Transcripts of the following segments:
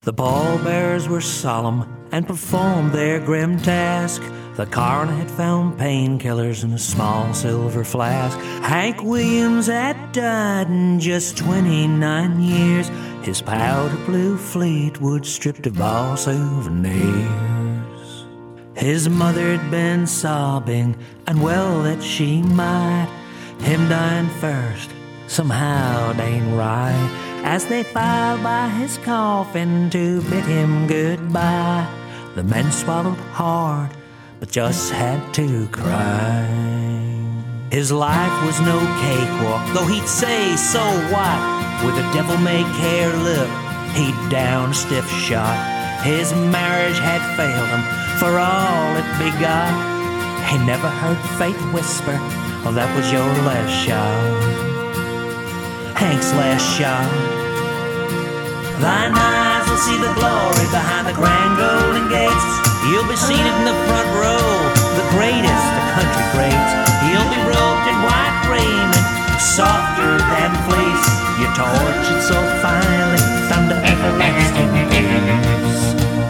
The pallbearers were solemn and performed their grim task. The coroner had found painkillers in a small silver flask. Hank Williams had died in just 29 years. His powder blue Fleetwood stripped of all souvenirs. His mother had been sobbing, and well that she might. Him dying first, somehow it ain't right. As they filed by his coffin to bid him goodbye, the men swallowed hard, but just had to cry. His life was no cakewalk, though he'd say, so what? With a devil-may-care look, he'd down a stiff shot. His marriage had failed him for all it begot. He never heard fate whisper, oh, that was your last shot. Hank's last shot. Thine eyes will see the glory behind the grand golden gates. You'll be seated in the front row, the greatest of country greats. You'll be robed in white raiment, softer than fleece. Your torch is so finely found to everlasting peace.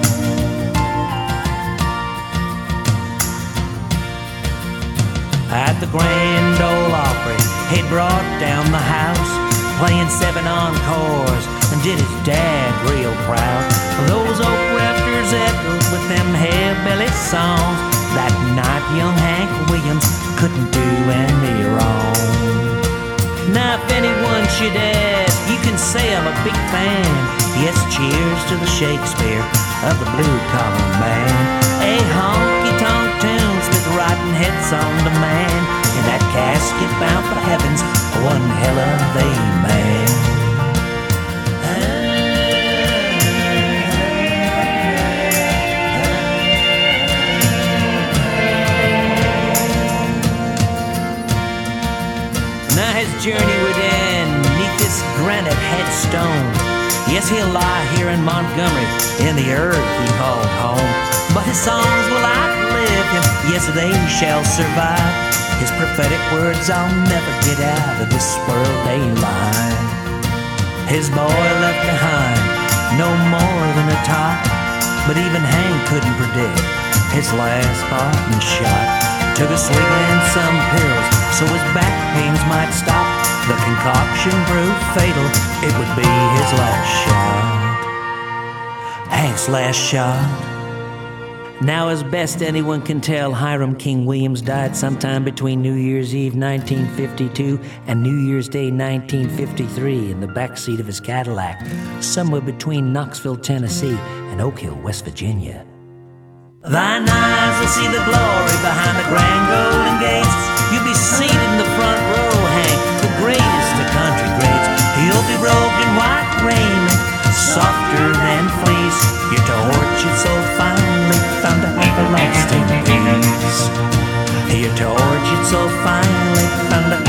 At the Grand Ole Opry, he brought down the house, playing 7 encores, and did his dad real proud. Those oak rafters echoed with them hillbilly songs. That night young Hank Williams couldn't do any wrong. Now if anyone should ask, you can say I'm a big fan. Yes, cheers to the Shakespeare of the blue-collar man. A honky-tonk tunes with rotten heads on demand. In that casket bound for heavens, one hell of a man. Now his journey would end neath this granite headstone. Yes, he'll lie here in Montgomery, in the earth he called home. But his songs will outlive him, yes, they shall survive. His prophetic words I'll never get out of this world they lie. His boy left behind no more than a tot, but even Hank couldn't predict his last parting shot. Took a swig and some pills so his back pains might stop. The concoction proved fatal, it would be his last shot. Hank's last shot. Now, as best anyone can tell, Hiram King Williams died sometime between New Year's Eve 1952 and New Year's Day 1953 in the backseat of his Cadillac, somewhere between Knoxville, Tennessee and Oak Hill, West Virginia. Thine eyes will see the glory behind the grand golden gates. You'll be seated in the front row, Hank, the greatest of country greats. You'll be robed in white raiment, softer than fleece. Your torch is so finely found to everlasting peace. Your torch is so finely found to